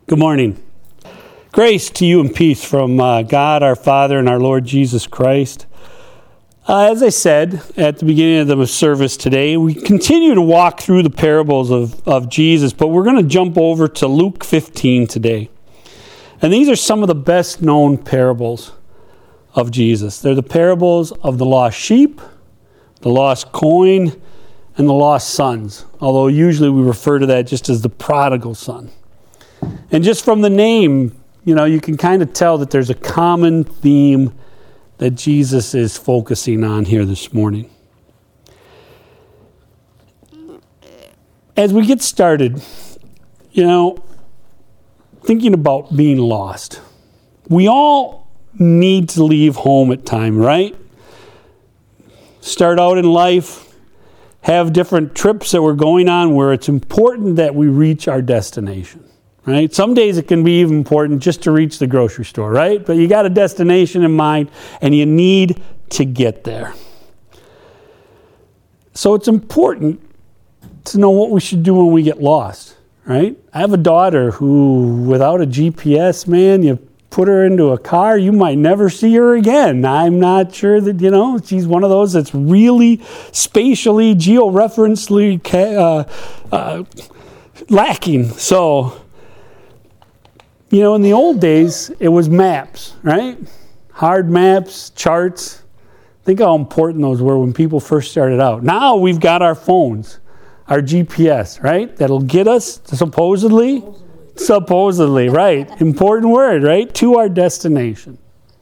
Good morning. Grace to you and peace from God, our Father, and our Lord Jesus Christ. As I said at the beginning of the service today, we continue to walk through the parables of Jesus, but we're going to jump over to Luke 15 today. And these are some of the best known parables of Jesus. They're the parables of the lost sheep, the lost coin, and the lost sons, although usually we refer to that just as the prodigal son. And just from the name, you can kind of tell that there's a common theme that Jesus is focusing on here this morning. As we get started, thinking about being lost. We all need to leave home at time, right? Start out in life, have different trips that we're going on where it's important that we reach our destination. Right? Some days it can be even important just to reach the grocery store, right? But you got a destination in mind and you need to get there. So it's important to know what we should do when we get lost, right? I have a daughter who, without a GPS, man, you put her into a car, you might never see her again. I'm not sure that, she's one of those that's really spatially, georeferentially lacking. So, in the old days, it was maps, right? Hard maps, charts. Think how important those were when people first started out. Now we've got our phones, our GPS, right? That'll get us supposedly, right? Important word, right? To our destination.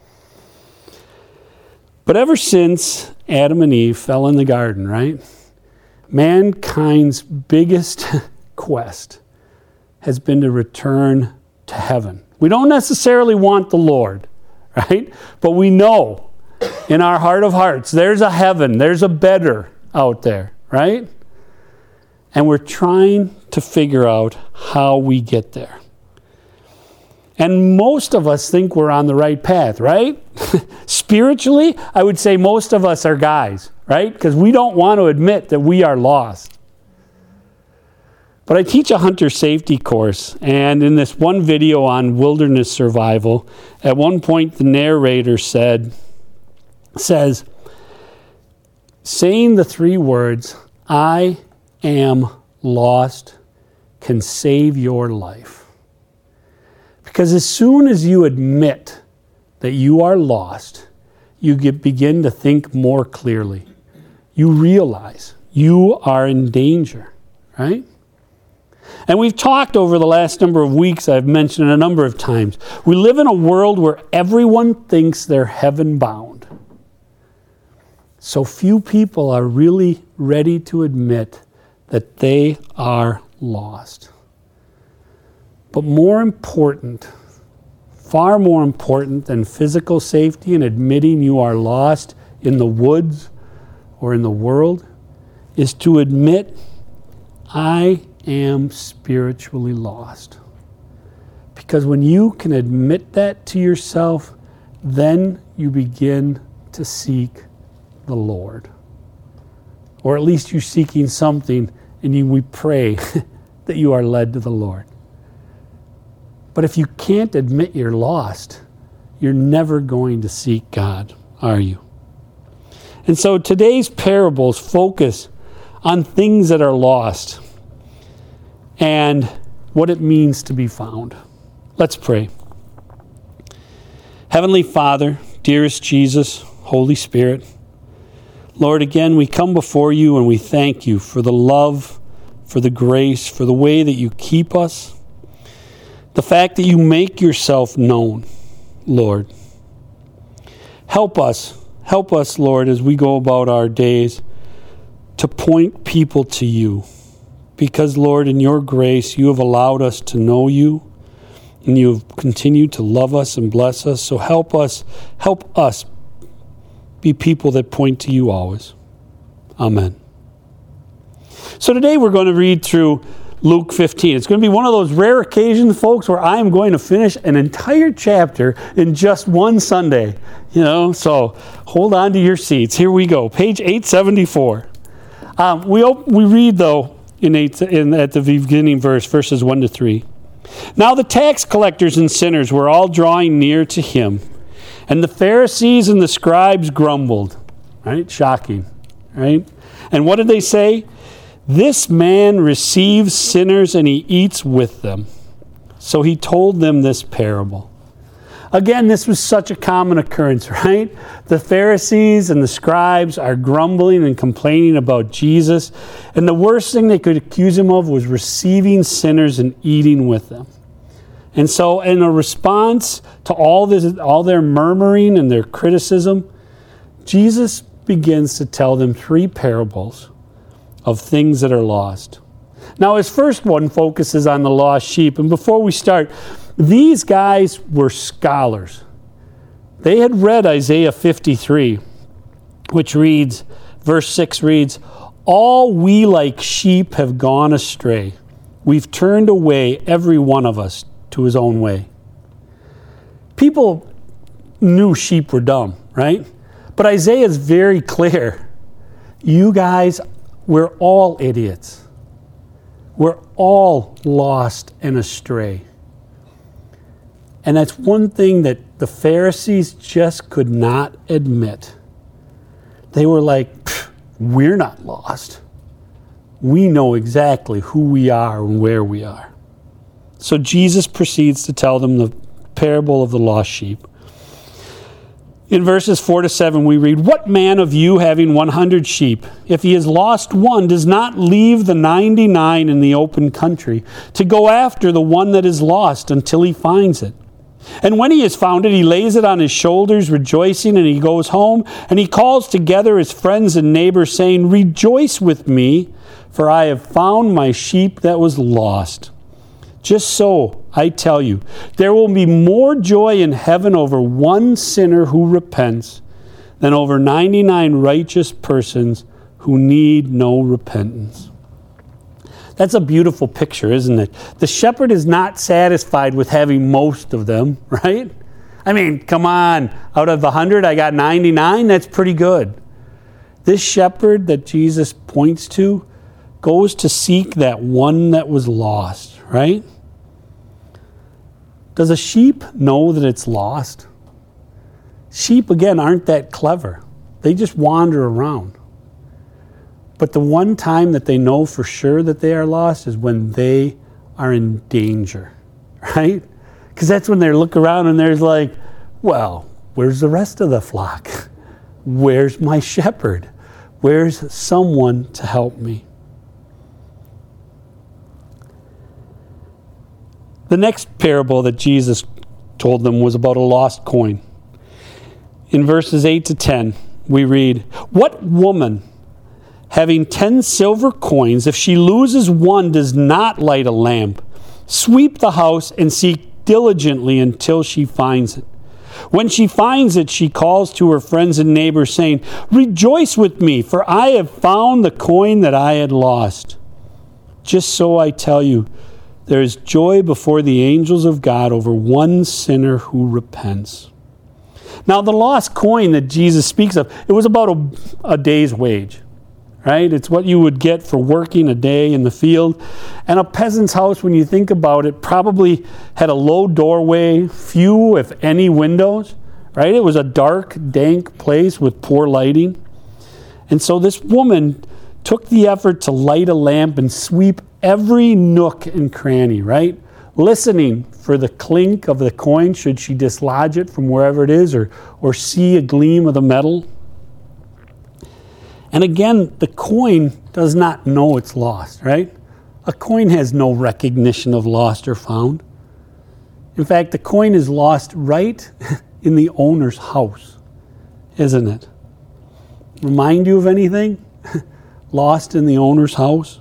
But ever since Adam and Eve fell in the garden, right? Mankind's biggest quest has been to return to heaven. We don't necessarily want the Lord, right? But we know in our heart of hearts, there's a heaven, there's a better out there, right? And we're trying to figure out how we get there. And most of us think we're on the right path, right? Spiritually, I would say most of us are guys, right? Because we don't want to admit that we are lost. But I teach a hunter safety course, and in this one video on wilderness survival, at one point the narrator says, saying the three words, "I am lost," can save your life. Because as soon as you admit that you are lost, you begin to think more clearly. You realize you are in danger, right? And we've talked over the last number of weeks, I've mentioned it a number of times. We live in a world where everyone thinks they're heaven-bound. So few people are really ready to admit that they are lost. But far more important than physical safety and admitting you are lost in the woods or in the world, is to admit, I am spiritually lost. Because when you can admit that to yourself, then you begin to seek the Lord. Or at least you're seeking something, and we pray that you are led to the Lord. But if you can't admit you're lost, you're never going to seek God, are you? And so today's parables focus on things that are lost and what it means to be found. Let's pray. Heavenly Father, dearest Jesus, Holy Spirit, Lord, again, we come before you and we thank you for the love, for the grace, for the way that you keep us, the fact that you make yourself known, Lord. Help us, Lord, as we go about our days to point people to you. Because, Lord, in your grace, you have allowed us to know you, and you have continued to love us and bless us. So help us be people that point to you always. Amen. So today we're going to read through Luke 15. It's going to be one of those rare occasions, folks, where I am going to finish an entire chapter in just one Sunday. So hold on to your seats. Here we go. Page 874. We read, though, at the beginning verses 1 to 3. Now the tax collectors and sinners were all drawing near to him, and the Pharisees and the scribes grumbled. Right? Shocking. Right? And what did they say? This man receives sinners and he eats with them. So he told them this parable. Again, this was such a common occurrence, right? The Pharisees and the scribes are grumbling and complaining about Jesus, and the worst thing they could accuse him of was receiving sinners and eating with them. And so in a response to all their murmuring and their criticism, Jesus begins to tell them 3 parables of things that are lost. Now, his first one focuses on the lost sheep. And before we start, these guys were scholars. They had read Isaiah 53, which reads, verse 6 reads, "All we like sheep have gone astray. We've turned away, every one of us, to his own way." People knew sheep were dumb, right? But Isaiah is very clear. You guys, we're all idiots. We're all lost and astray. And that's one thing that the Pharisees just could not admit. They were like, we're not lost. We know exactly who we are and where we are. So Jesus proceeds to tell them the parable of the lost sheep. In verses 4 to 7, we read, "What man of you having 100 sheep, if he has lost one, does not leave the 99 in the open country to go after the one that is lost until he finds it? And when he has found it, he lays it on his shoulders, rejoicing, and he goes home, and he calls together his friends and neighbors, saying, 'Rejoice with me, for I have found my sheep that was lost.' Just so, I tell you, there will be more joy in heaven over one sinner who repents than over 99 righteous persons who need no repentance." That's a beautiful picture, isn't it? The shepherd is not satisfied with having most of them, right? I mean, come on. Out of 100, I got 99. That's pretty good. This shepherd that Jesus points to goes to seek that one that was lost, right? Does a sheep know that it's lost? Sheep, again, aren't that clever. They just wander around. But the one time that they know for sure that they are lost is when they are in danger, right? Because that's when they look around and they're like, well, where's the rest of the flock? Where's my shepherd? Where's someone to help me? The next parable that Jesus told them was about a lost coin. In verses 8 to 10, we read, "What woman, having 10 silver coins, if she loses one, does not light a lamp, sweep the house, and seek diligently until she finds it? When she finds it, she calls to her friends and neighbors, saying, 'Rejoice with me, for I have found the coin that I had lost.' Just so, I tell you, there is joy before the angels of God over one sinner who repents." Now, the lost coin that Jesus speaks of, it was about a day's wage, right? It's what you would get for working a day in the field. And a peasant's house, when you think about it, probably had a low doorway, few, if any, windows, right? It was a dark, dank place with poor lighting. And so this woman took the effort to light a lamp and sweep every nook and cranny, right? Listening for the clink of the coin should she dislodge it from wherever it is or see a gleam of the metal. And again, the coin does not know it's lost, right? A coin has no recognition of lost or found. In fact, the coin is lost right in the owner's house, isn't it? Remind you of anything? Lost in the owner's house?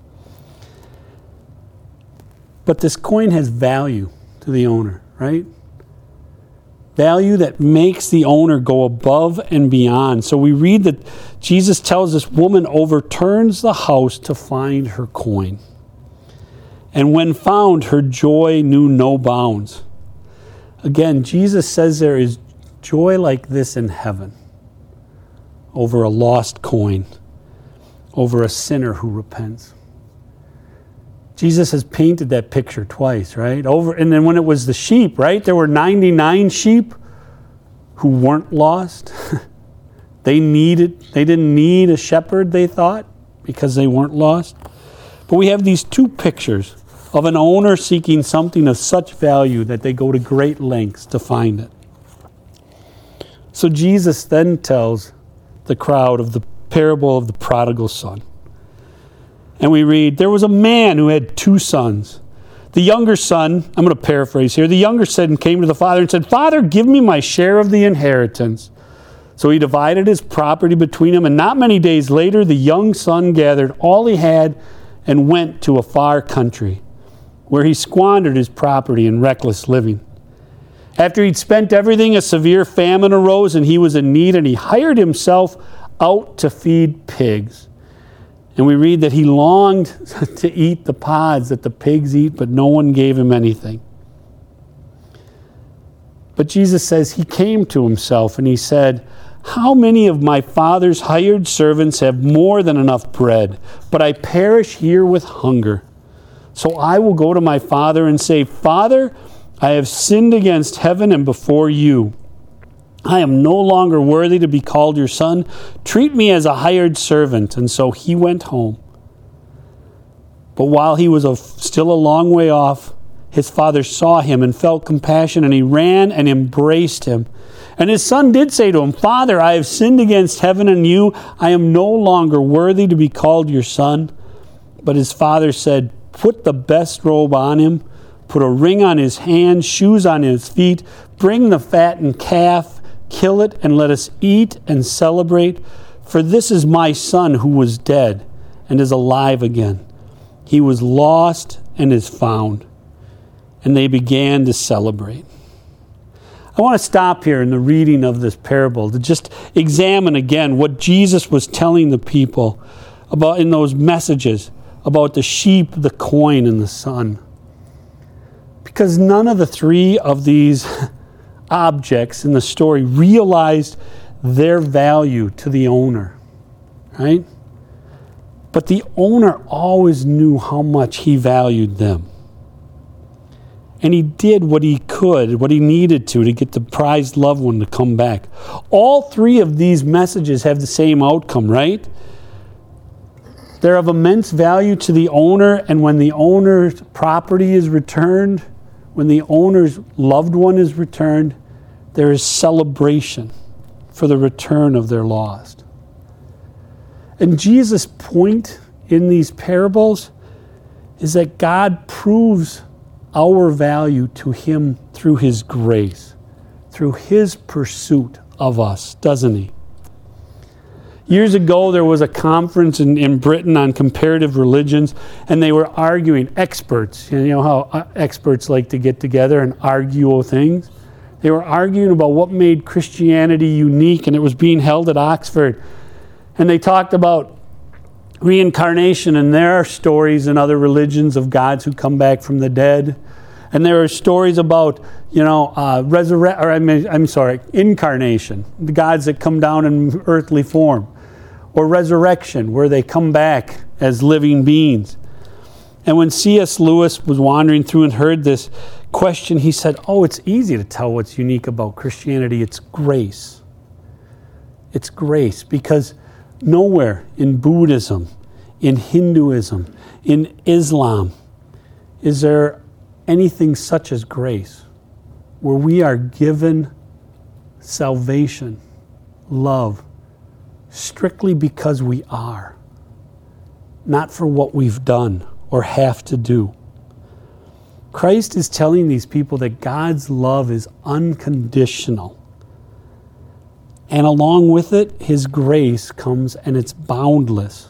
But this coin has value to the owner, right? Value that makes the owner go above and beyond. So we read that Jesus tells this woman overturns the house to find her coin. And when found, her joy knew no bounds. Again, Jesus says there is joy like this in heaven over a lost coin, over a sinner who repents. Jesus has painted that picture twice, right? And then when it was the sheep, right? There were 99 sheep who weren't lost. They didn't need a shepherd, they thought, because they weren't lost. But we have these two pictures of an owner seeking something of such value that they go to great lengths to find it. So Jesus then tells the crowd of the parable of the prodigal son. And we read, there was a man who had 2 sons. The younger son, I'm going to paraphrase here, the younger son came to the father and said, Father, give me my share of the inheritance. So he divided his property between them, and not many days later, the young son gathered all he had and went to a far country, where he squandered his property in reckless living. After he'd spent everything, a severe famine arose, and he was in need, and he hired himself out to feed pigs. And we read that he longed to eat the pods that the pigs eat, but no one gave him anything. But Jesus says he came to himself and he said, how many of my father's hired servants have more than enough bread, but I perish here with hunger? So I will go to my father and say, Father, I have sinned against heaven and before you. I am no longer worthy to be called your son. Treat me as a hired servant. And so he went home. But while he was still a long way off, his father saw him and felt compassion, and he ran and embraced him. And his son did say to him, Father, I have sinned against heaven and you. I am no longer worthy to be called your son. But his father said, put the best robe on him, put a ring on his hand, shoes on his feet, bring the fattened calf, kill it, and let us eat and celebrate. For this is my son who was dead and is alive again. He was lost and is found. And they began to celebrate. I want to stop here in the reading of this parable to just examine again what Jesus was telling the people about in those messages about the sheep, the coin, and the son. Because none of the 3 of these objects in the story realized their value to the owner, right? But the owner always knew how much he valued them. And he did what he could, what he needed to get the prized loved one to come back. All 3 of these messages have the same outcome, right? They're of immense value to the owner, and when the owner's property is returned, when the owner's loved one is returned, there is celebration for the return of their lost. And Jesus' point in these parables is that God proves our value to him through his grace, through his pursuit of us, doesn't he? Years ago, there was a conference in Britain on comparative religions, and they were arguing, experts, you know how experts like to get together and argue things? They were arguing about what made Christianity unique, and it was being held at Oxford. And they talked about reincarnation, and there are stories in other religions of gods who come back from the dead. And there are stories about, incarnation, the gods that come down in earthly form. Or resurrection, where they come back as living beings. And when C.S. Lewis was wandering through and heard this question, he said, it's easy to tell what's unique about Christianity. It's grace. It's grace, because nowhere in Buddhism, in Hinduism, in Islam, is there anything such as grace, where we are given salvation, love, strictly because we are, not for what we've done or have to do. Christ is telling these people that God's love is unconditional. And along with it, his grace comes, and it's boundless.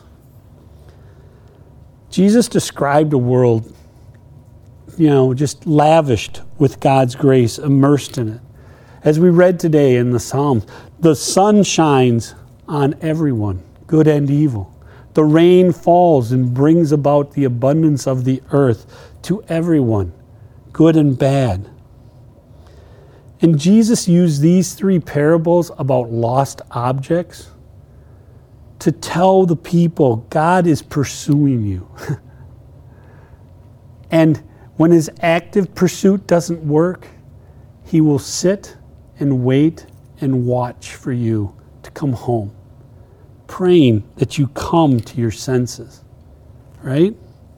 Jesus described a world, just lavished with God's grace, immersed in it. As we read today in the Psalms, the sun shines on everyone, good and evil. The rain falls and brings about the abundance of the earth to everyone, good and bad. And Jesus used these 3 parables about lost objects to tell the people God is pursuing you. And when his active pursuit doesn't work, he will sit and wait and watch for you to come home, praying that you come to your senses, right?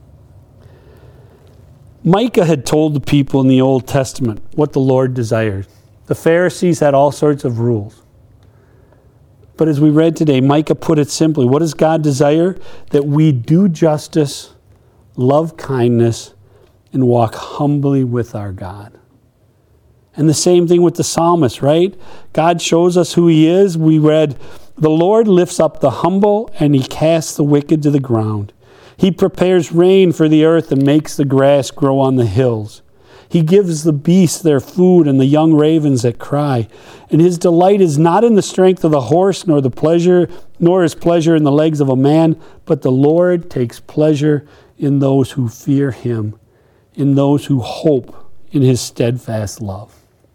Micah had told the people in the Old Testament what the Lord desired. The Pharisees had all sorts of rules. But as we read today, Micah put it simply, what does God desire? That we do justice, love kindness, and walk humbly with our God. And the same thing with the psalmist, right? God shows us who he is. We read, the Lord lifts up the humble and he casts the wicked to the ground. He prepares rain for the earth and makes the grass grow on the hills. He gives the beasts their food and the young ravens that cry. And his delight is not in the strength of the horse, nor his pleasure in the legs of a man, but the Lord takes pleasure in those who fear him, in those who hope in his steadfast love.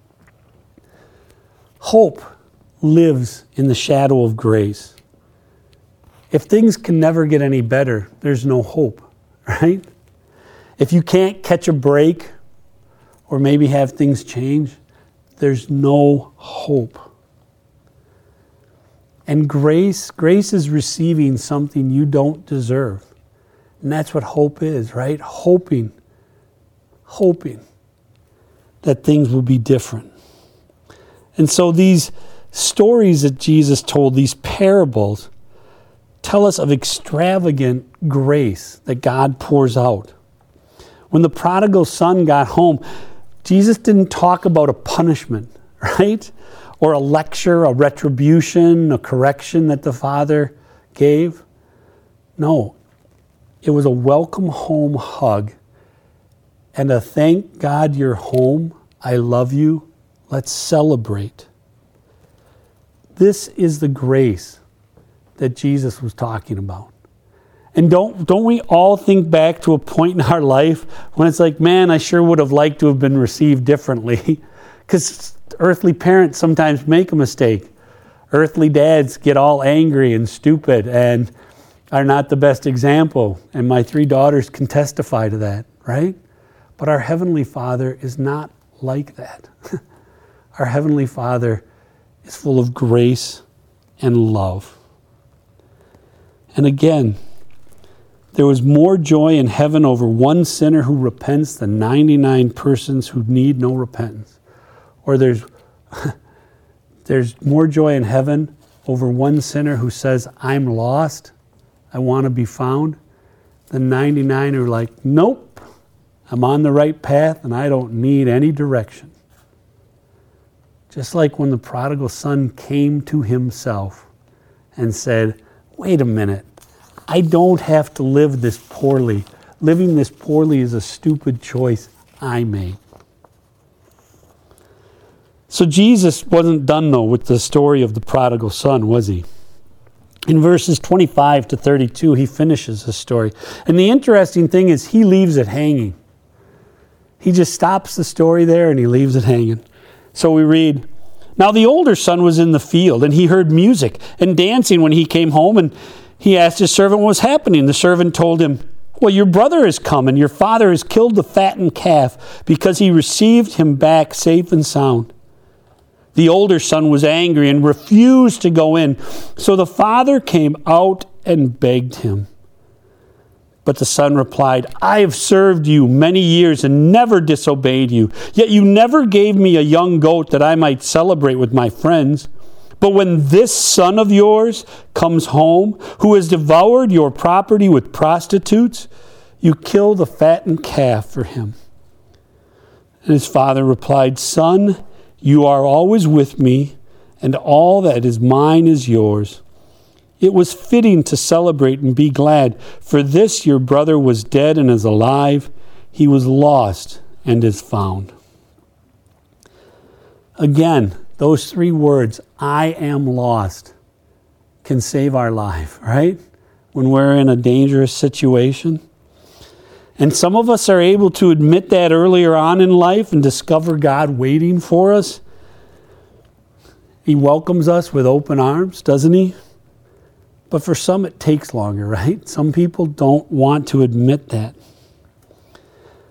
Hope lives in the shadow of grace. If things can never get any better, there's no hope, right? If you can't catch a break or maybe have things change, there's no hope. And grace is receiving something you don't deserve. And that's what hope is, right? Hoping that things will be different. And so these stories that Jesus told, these parables, tell us of extravagant grace that God pours out. When the prodigal son got home, Jesus didn't talk about a punishment, right? Or a lecture, a retribution, a correction that the father gave. No, it was a welcome home hug and a thank God you're home. I love you. Let's celebrate. This is the grace that Jesus was talking about. And don't we all think back to a point in our life when it's like, man, I sure would have liked to have been received differently. Because earthly parents sometimes make a mistake. Earthly dads get all angry and stupid and are not the best example. And my 3 daughters can testify to that, right? But our Heavenly Father is not like that. Our Heavenly Father is full of grace and love. And again, there was more joy in heaven over one sinner who repents than 99 persons who need no repentance. Or there's more joy in heaven over one sinner who says, I'm lost, I want to be found, than 99 who are like, nope, I'm on the right path and I don't need any direction. Just like when the prodigal son came to himself and said, wait a minute, I don't have to live this poorly. Living this poorly is a stupid choice I made. So Jesus wasn't done, though, with the story of the prodigal son, was he? In verses 25 to 32, he finishes the story. And the interesting thing is he leaves it hanging. He just stops the story there and he leaves it hanging. So we read, now the older son was in the field, and he heard music and dancing when he came home, and he asked his servant what was happening. The servant told him, well, your brother has come, and your father has killed the fattened calf because he received him back safe and sound. The older son was angry and refused to go in. So the father came out and begged him. But the son replied, I have served you many years and never disobeyed you. Yet you never gave me a young goat that I might celebrate with my friends. But when this son of yours comes home, who has devoured your property with prostitutes, you kill the fattened calf for him. And his father replied, Son, you are always with me, and all that is mine is yours. It was fitting to celebrate and be glad, for this your brother was dead and is alive. He was lost and is found. Again, those 3 words, I am lost, can save our life, right? When we're in a dangerous situation. And some of us are able to admit that earlier on in life and discover God waiting for us. He welcomes us with open arms, doesn't he? But for some, it takes longer, right? Some people don't want to admit that.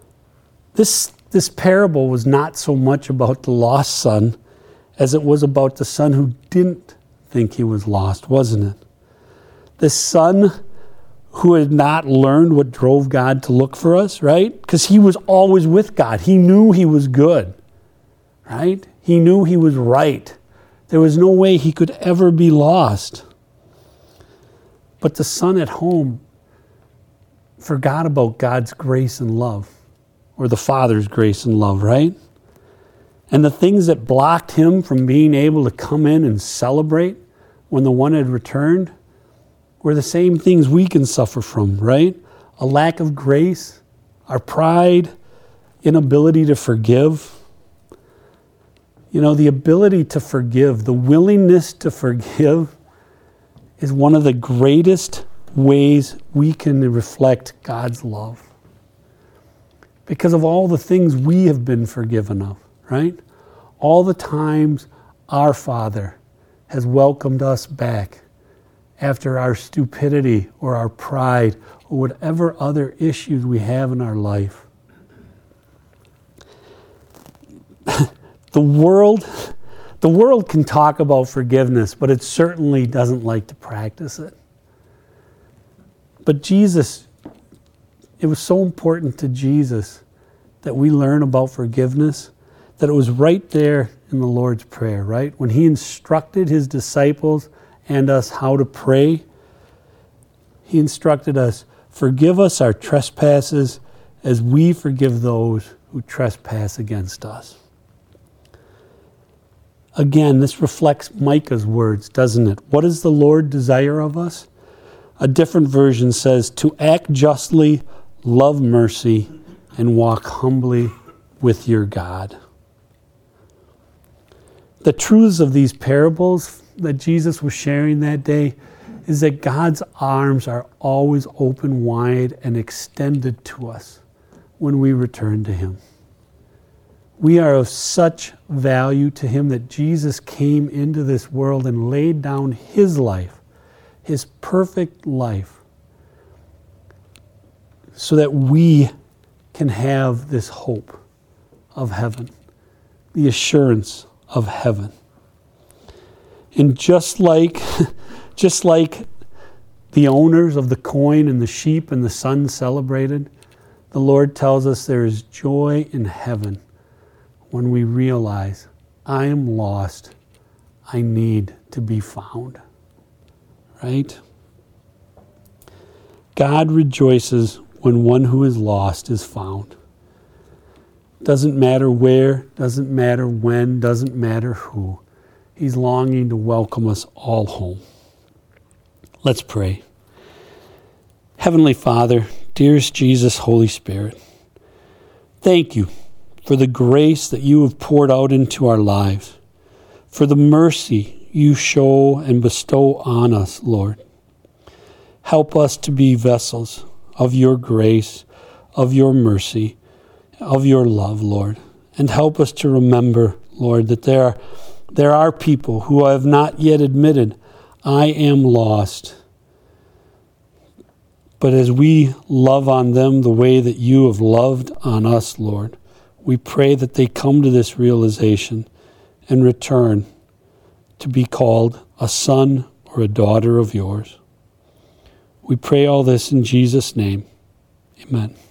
This parable was not so much about the lost son as it was about the son who didn't think he was lost, wasn't it? The son who had not learned what drove God to look for us, right? Because he was always with God. He knew he was good, right? He knew he was right. There was no way he could ever be lost. But the son at home forgot about God's grace and love, or the Father's grace and love, right? And the things that blocked him from being able to come in and celebrate when the one had returned were the same things we can suffer from, right? A lack of grace, our pride, inability to forgive. You know, the ability to forgive, the willingness to forgive is one of the greatest ways we can reflect God's love. Because of all the things we have been forgiven of, right? All the times our Father has welcomed us back after our stupidity or our pride or whatever other issues we have in our life. The world can talk about forgiveness, but it certainly doesn't like to practice it. But Jesus, it was so important to Jesus that we learn about forgiveness, that it was right there in the Lord's Prayer, right? When he instructed his disciples and us how to pray, he instructed us, forgive us our trespasses as we forgive those who trespass against us. Again, this reflects Micah's words, doesn't it? What does the Lord desire of us? A different version says, to act justly, love mercy, and walk humbly with your God. The truths of these parables that Jesus was sharing that day is that God's arms are always open wide and extended to us when we return to him. We are of such value to him that Jesus came into this world and laid down his life, his perfect life, so that we can have this hope of heaven, the assurance of heaven. And just like the owners of the coin and the sheep and the son celebrated, the Lord tells us there is joy in heaven when we realize, I am lost, I need to be found. Right? God rejoices when one who is lost is found. Doesn't matter where, doesn't matter when, doesn't matter who. He's longing to welcome us all home. Let's pray. Heavenly Father, dearest Jesus, Holy Spirit, thank you for the grace that you have poured out into our lives, for the mercy you show and bestow on us, Lord. Help us to be vessels of your grace, of your mercy, of your love, Lord. And help us to remember, Lord, that there are people who have not yet admitted, I am lost. But as we love on them the way that you have loved on us, Lord, we pray that they come to this realization and return to be called a son or a daughter of yours. We pray all this in Jesus' name. Amen.